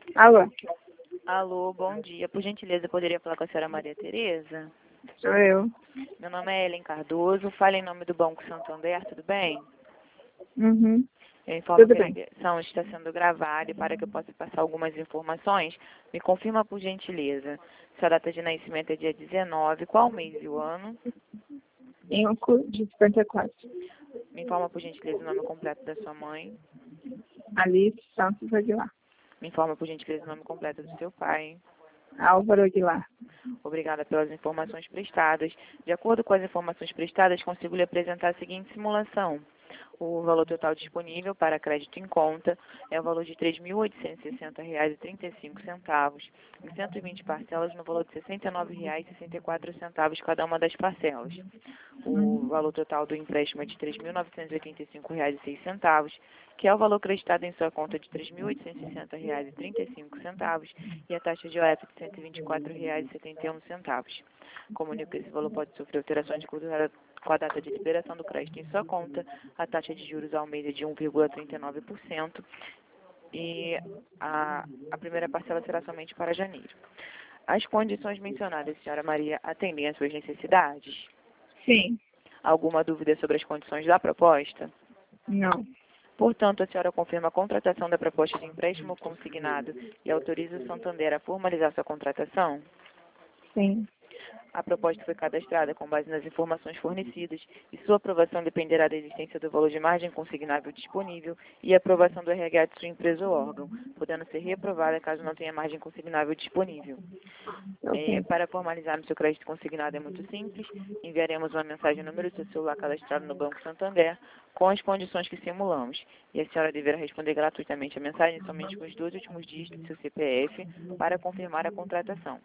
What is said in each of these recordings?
Alô, Alô, bom dia. Por gentileza, poderia falar com a senhora Maria Tereza? sou eu. Meu nome é Ellen Cardoso, falo em nome do Banco Santander, tudo bem? Uhum. Eu informo Tudo que a bem. ligação está sendo gravada e para que eu possa passar algumas informações, me confirma por gentileza. Sua data de nascimento é dia 19, qual mês e o ano? Em Oco de 54. Me informa por gentileza o nome completo da sua mãe. Alice Santos Aguilar. Me informa por gentileza o nome completo do seu pai. Álvaro Aguilar. Obrigada pelas informações prestadas. De acordo com as informações prestadas, consigo lhe apresentar a seguinte simulação. O valor total disponível para crédito em conta é o valor de R$ 3.860,35, em 120 parcelas no valor de R$ 69,64 cada uma das parcelas. O valor total do empréstimo é de R$ 3.985,06, que é o valor creditado em sua conta de R$ 3.860,35 e a taxa de OF de R$ 124,71. Comunico que esse valor pode sofrer alterações de acordo com a data de liberação do crédito em sua conta, a taxa de juros ao mês é de 1,39% e a primeira parcela será somente para janeiro. As condições mencionadas, senhora Maria, atendem às suas necessidades? Sim. Alguma dúvida sobre as condições da proposta? Não. Portanto, a senhora confirma a contratação da proposta de empréstimo consignado e autoriza o Santander a formalizar sua contratação? Sim. A proposta foi cadastrada com base nas informações fornecidas e sua aprovação dependerá da existência do valor de margem consignável disponível e aprovação do RH de sua empresa ou órgão, podendo ser reaprovada caso não tenha margem consignável disponível. Ok. Para formalizar seu crédito consignado é muito simples, enviaremos uma mensagem no número do seu celular cadastrado no Banco Santander com as condições que simulamos e a senhora deverá responder gratuitamente a mensagem somente com os 2 últimos dígitos do seu CPF para confirmar a contratação.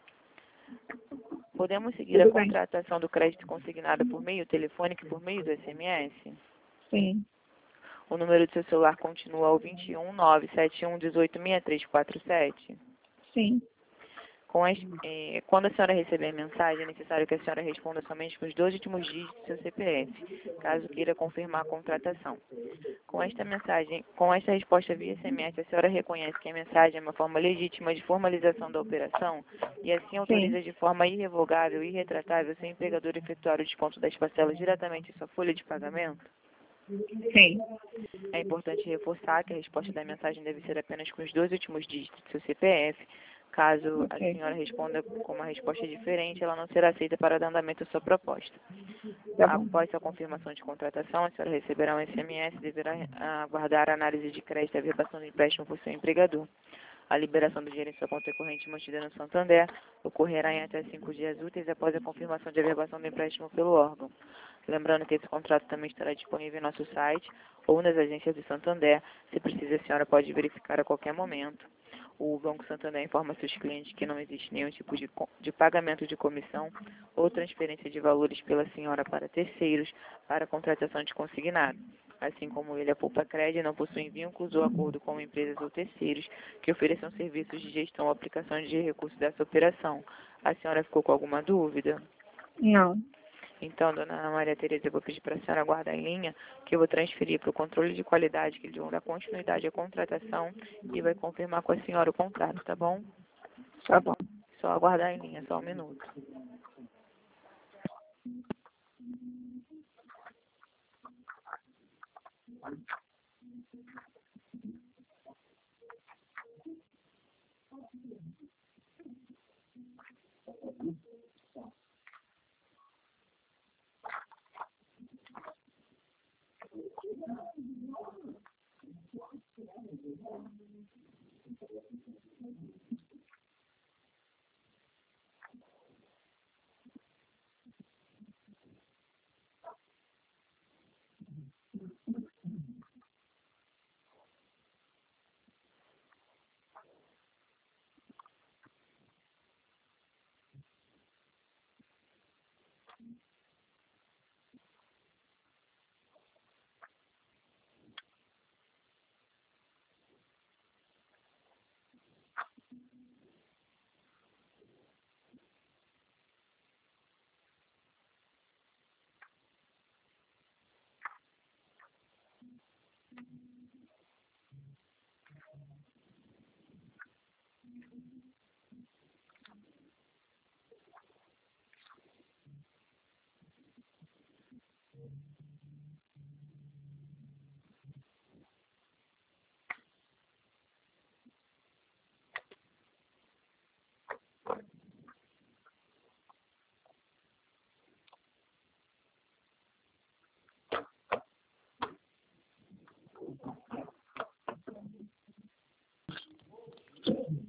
Podemos seguir a Tudo bem. contratação do crédito consignado por meio telefônico e por meio do SMS? Sim. O número do seu celular continua ao 21 971 18 6347. Sim. Quando a senhora receber a mensagem, é necessário que a senhora responda somente com os 2 últimos dígitos do seu CPF, caso queira confirmar a contratação. Com esta resposta via SMS, a senhora reconhece que a mensagem é uma forma legítima de formalização da operação e assim Sim. autoriza de forma irrevogável e irretratável seu empregador efetuar o desconto das parcelas diretamente em sua folha de pagamento? Sim. É importante reforçar que a resposta da mensagem deve ser apenas com os 2 últimos dígitos do seu CPF. Caso a Ok. senhora responda com uma resposta diferente, ela não será aceita para dar andamento à sua proposta. Tá bom. Após sua confirmação de contratação, a senhora receberá um SMS e deverá aguardar a análise de crédito e a averbação do empréstimo por seu empregador. A liberação do dinheiro em sua conta corrente mantida no Santander ocorrerá em até 5 dias úteis após a confirmação de averbação do empréstimo pelo órgão. Lembrando que esse contrato também estará disponível em nosso site ou nas agências do Santander. Se precisa, a senhora pode verificar a qualquer momento. O Banco Santander informa seus clientes que não existe nenhum tipo de pagamento de comissão ou transferência de valores pela senhora para terceiros para a contratação de consignado. Assim como ele, a Poupa Cred não possui vínculos ou acordo com empresas ou terceiros que ofereçam serviços de gestão ou aplicação de recursos dessa operação. A senhora ficou com alguma dúvida? Não. Então, dona Maria Tereza, eu vou pedir para a senhora aguardar em linha, que eu vou transferir para o controle de qualidade, que eles vão dar continuidade à contratação e vai confirmar com a senhora o contrato, tá bom? Tá bom. Só aguardar em linha, só um minuto.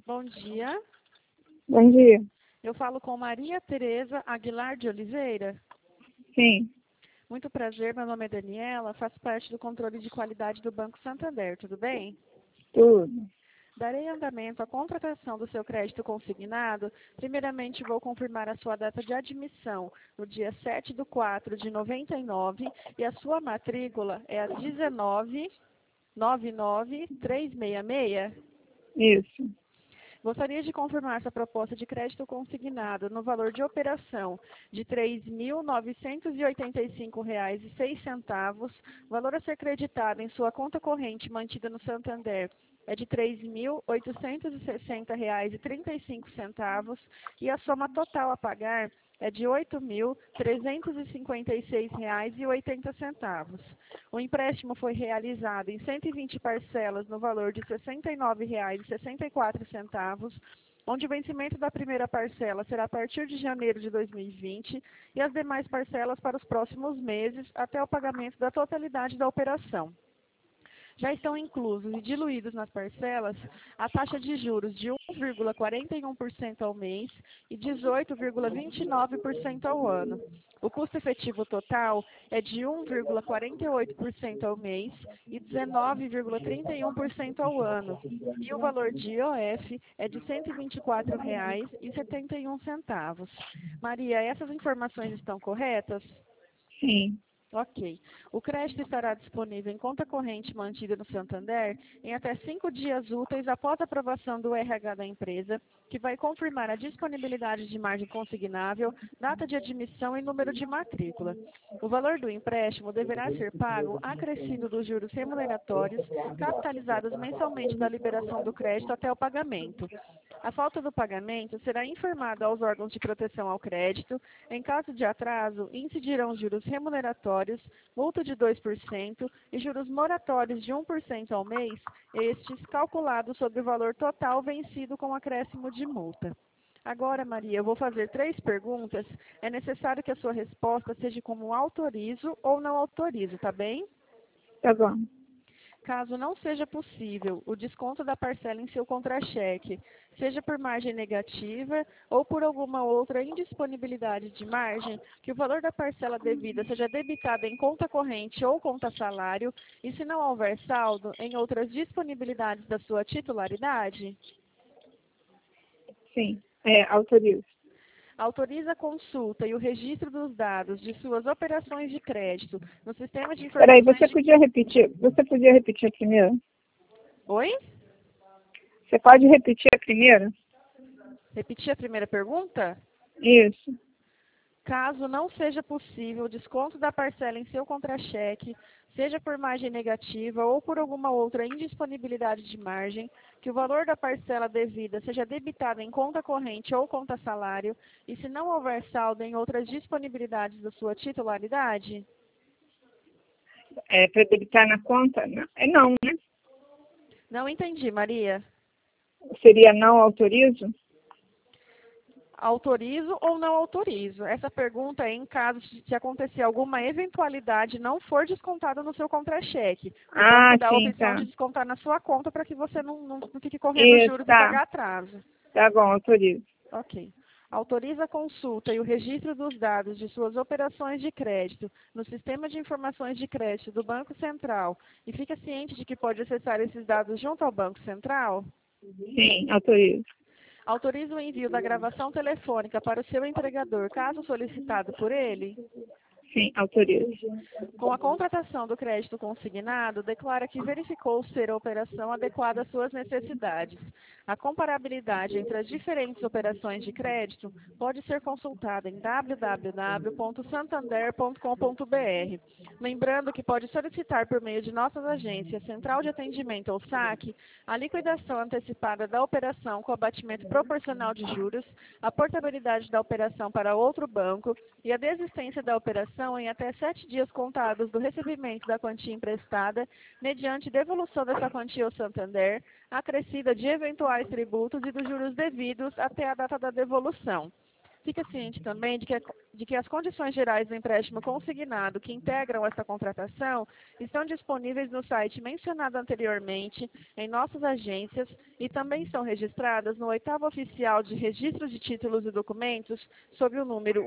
Bom dia. Bom dia. Eu falo com Maria Tereza Aguilar de Oliveira. Sim, Muito prazer, meu nome é Daniela, faço parte do controle de qualidade do Banco Santander, tudo bem? tudo. Darei andamento à contratação do seu crédito consignado. Primeiramente, vou confirmar a sua data de admissão no dia 7/4 de 99 e a sua matrícula é a 1999366. Isso. Gostaria de confirmar sua proposta de crédito consignado no valor de operação de R$ 3.985,06, valor a ser creditado em sua conta corrente mantida no Santander é de R$ 3.860,35 e a soma total a pagar é de R$ 8.356,80. O empréstimo foi realizado em 120 parcelas no valor de R$ 69,64, onde o vencimento da primeira parcela será a partir de janeiro de 2020 e as demais parcelas para os próximos meses até o pagamento da totalidade da operação. Já estão inclusos e diluídos nas parcelas a taxa de juros de 1,41% ao mês e 18,29% ao ano. O custo efetivo total é de 1,48% ao mês e 19,31% ao ano. E o valor de IOF é de R$ 124,71. Maria, essas informações estão corretas? Sim. Ok. O crédito estará disponível em conta corrente mantida no Santander em até 5 dias úteis após a aprovação do RH da empresa, que vai confirmar a disponibilidade de margem consignável, data de admissão e número de matrícula. O valor do empréstimo deverá ser pago acrescido dos juros remuneratórios, capitalizados mensalmente da liberação do crédito até o pagamento. A falta do pagamento será informada aos órgãos de proteção ao crédito. Em caso de atraso, incidirão juros remuneratórios, multa de 2% e juros moratórios de 1% ao mês, estes calculados sobre o valor total vencido com acréscimo de multa. Agora, Maria, eu vou fazer 3 perguntas. É necessário que a sua resposta seja como autorizo ou não autorizo, tá bem? Tá bom. Caso não seja possível o desconto da parcela em seu contra-cheque, seja por margem negativa ou por alguma outra indisponibilidade de margem, que o valor da parcela devida seja debitado em conta corrente ou conta salário, e se não houver saldo, em outras disponibilidades da sua titularidade? Sim. Autorizo. Autoriza a consulta e o registro dos dados de suas operações de crédito no sistema de Peraí, informações você podia repetir? Você podia repetir a primeira? Oi? Você pode repetir a primeira? Repetir a primeira pergunta? Isso. Caso não seja possível o desconto da parcela em seu contra-cheque, seja por margem negativa ou por alguma outra indisponibilidade de margem, que o valor da parcela devida seja debitado em conta corrente ou conta salário, e se não houver saldo em outras disponibilidades da sua titularidade? Para debitar na conta? Não, não, né? Não entendi, Maria. Seria não autorizo? Autorizo ou não autorizo? Essa pergunta é em caso de acontecer alguma eventualidade não for descontada no seu contra-cheque. O banco dá a Sim, opção tá. de descontar na sua conta para que você não fique correndo Isso, juros e tá. pagar atraso. Tá bom, autorizo. Ok. Autoriza a consulta e o registro dos dados de suas operações de crédito no Sistema de Informações de Crédito do Banco Central e fica ciente de que pode acessar esses dados junto ao Banco Central? Sim, autorizo. Autoriza o envio da gravação telefônica para o seu empregador, caso solicitado por ele? Sim, autorizo. Com a contratação do crédito consignado, declara que verificou ser a operação adequada às suas necessidades. A comparabilidade entre as diferentes operações de crédito pode ser consultada em www.santander.com.br. Lembrando que pode solicitar por meio de nossas agências, Central de Atendimento ou SAC, a liquidação antecipada da operação com abatimento proporcional de juros, a portabilidade da operação para outro banco e a desistência da operação em até 7 dias contados do recebimento da quantia emprestada, mediante devolução dessa quantia ao Santander, acrescida de eventuais tributos e dos juros devidos até a data da devolução. Fica ciente também de que as condições gerais do empréstimo consignado que integram esta contratação estão disponíveis no site mencionado anteriormente, em nossas agências, e também estão registradas no 8º Oficial de Registro de Títulos e Documentos, sob o número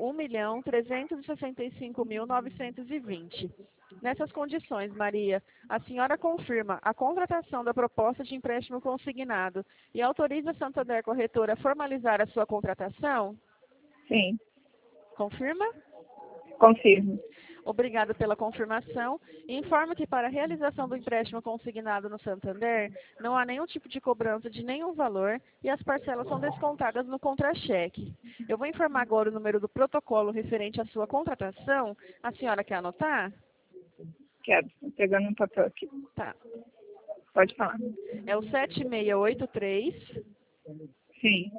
1.365.920. Nessas condições, Maria, a senhora confirma a contratação da proposta de empréstimo consignado e autoriza a Santander Corretora a formalizar a sua contratação? Sim, Confirma? confirmo. Obrigada pela confirmação. E informo que para a realização do empréstimo consignado no Santander, não há nenhum tipo de cobrança de nenhum valor e as parcelas são descontadas no contra-cheque. Eu vou informar agora o número do protocolo referente à sua contratação. A senhora quer anotar? Quero. Tô pegando um papel aqui. Tá. Pode falar. É o 7683-6946. Sim.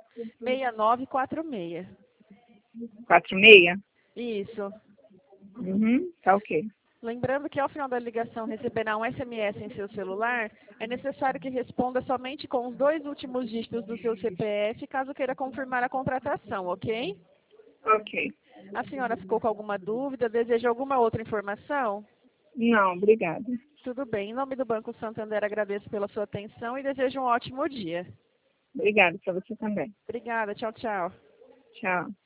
46? Isso. Uhum, tá ok. Lembrando que ao final da ligação receberá um SMS em seu celular, é necessário que responda somente com os 2 últimos dígitos do seu CPF, caso queira confirmar a contratação, ok? Ok. A senhora ficou com alguma dúvida? Deseja alguma outra informação? Não, obrigada. Tudo bem. Em nome do Banco Santander, agradeço pela sua atenção e desejo um ótimo dia. Obrigada para você também. Obrigada. Tchau, tchau. Tchau.